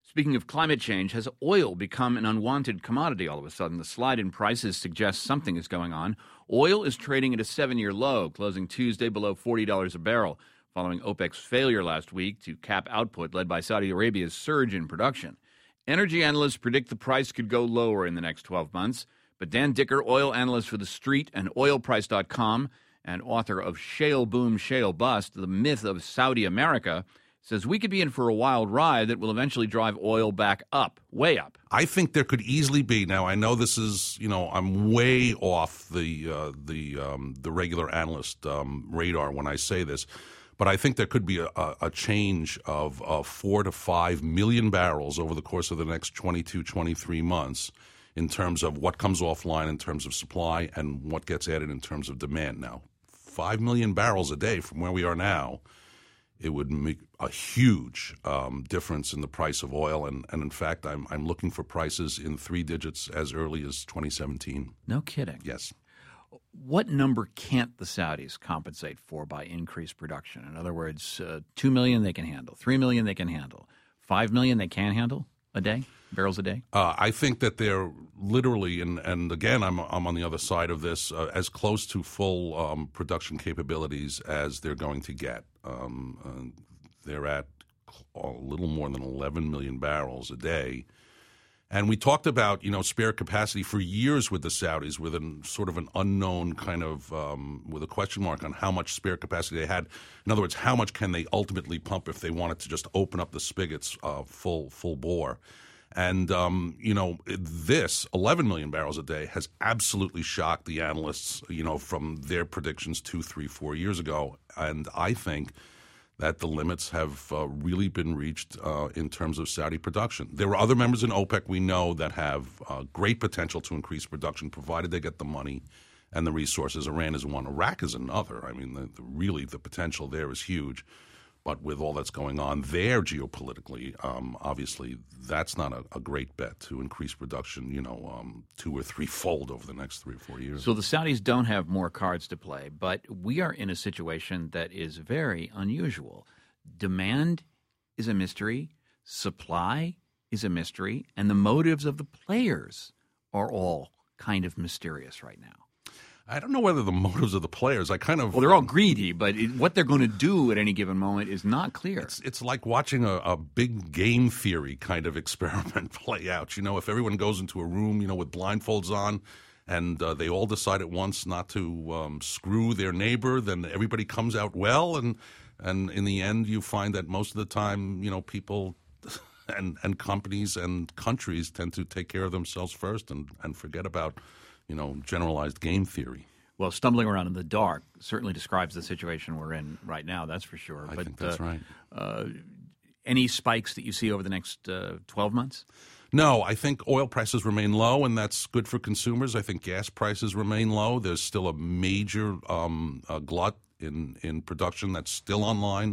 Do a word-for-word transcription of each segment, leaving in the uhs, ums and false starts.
Speaking of climate change, has oil become an unwanted commodity all of a sudden? The slide in prices suggests something is going on. Oil is trading at a seven-year low, closing Tuesday below forty dollars a barrel, following OPEC's failure last week to cap output led by Saudi Arabia's surge in production. Energy analysts predict the price could go lower in the next twelve months, but Dan Dicker, oil analyst for The Street and oil price dot com and author of Shale Boom, Shale Bust, The Myth of Saudi America, says we could be in for a wild ride that will eventually drive oil back up, way up. I think there could easily be. Now, I know this is, you know, I'm way off the uh, the um, the regular analyst um, radar when I say this, but I think there could be a, a change of uh, four to five million barrels over the course of the next twenty-two, twenty-three months in terms of what comes offline in terms of supply and what gets added in terms of demand. Now, five million barrels a day from where we are now, it would make a huge um, difference in the price of oil. And, and in fact, I'm, I'm looking for prices in three digits as early as twenty seventeen. No kidding. Yes. What number can't the Saudis compensate for by increased production? In other words, uh, two million they can handle, three million they can handle, five million they can handle a day, barrels a day? Uh, I think that they're literally, and, and again, I'm, I'm on the other side of this, uh, as close to full um, production capabilities as they're going to get. Um, uh, they're at a little more than eleven million barrels a day. And we talked about, you know, spare capacity for years with the Saudis, with a sort of an unknown kind of, um, with a question mark on how much spare capacity they had. In other words, how much can they ultimately pump if they wanted to just open up the spigots uh, full full bore? And, um, you know, this eleven million barrels a day has absolutely shocked the analysts, you know, from their predictions two, three, four years ago. And I think that the limits have uh, really been reached uh, in terms of Saudi production. There are other members in OPEC we know that have uh, great potential to increase production, provided they get the money and the resources. Iran is one. Iraq is another. I mean, the, the, really the potential there is huge. But with all that's going on there geopolitically, um, obviously that's not a, a great bet to increase production, you know, um, two or three-fold over the next three or four years. So the Saudis don't have more cards to play, but we are in a situation that is very unusual. Demand is a mystery, supply is a mystery, and the motives of the players are all kind of mysterious right now. I don't know whether the motives of the players, I kind of... Well, they're all greedy, but it, what they're going to do at any given moment is not clear. It's, it's like watching a, a big game theory kind of experiment play out. You know, if everyone goes into a room, you know, with blindfolds on, and uh, they all decide at once not to um, screw their neighbor, then everybody comes out well, and and in the end you find that most of the time, you know, people and, and companies and countries tend to take care of themselves first and, and forget about, you know, generalized game theory. Well, stumbling around in the dark certainly describes the situation we're in right now, that's for sure. I but, think that's uh, right. Uh, any spikes that you see over the next uh, twelve months? No, I think oil prices remain low, and that's good for consumers. I think gas prices remain low. There's still a major um, uh, glut in, in production that's still online.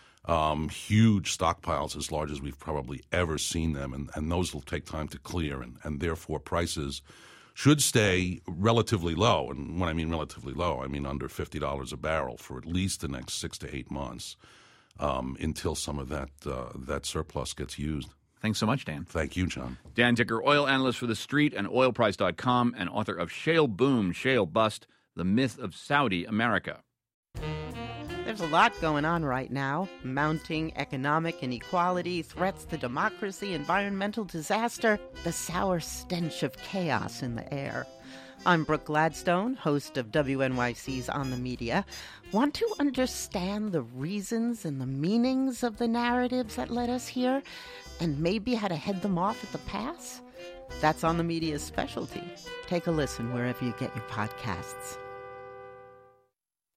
Um, huge stockpiles as large as we've probably ever seen them, and, and those will take time to clear, and, and therefore prices should stay relatively low. And when I mean relatively low, I mean under fifty dollars a barrel for at least the next six to eight months um, until some of that uh, that surplus gets used. Thanks so much, Dan. Thank you, John. Dan Dicker, oil analyst for The Street and oil price dot com and author of Shale Boom, Shale Bust, The Myth of Saudi America. There's a lot going on right now. Mounting economic inequality, threats to democracy, environmental disaster, the sour stench of chaos in the air. I'm Brooke Gladstone, host of W N Y C's On the Media. Want to understand the reasons and the meanings of the narratives that led us here, and maybe how to head them off at the pass? That's On the Media's specialty. Take a listen wherever you get your podcasts.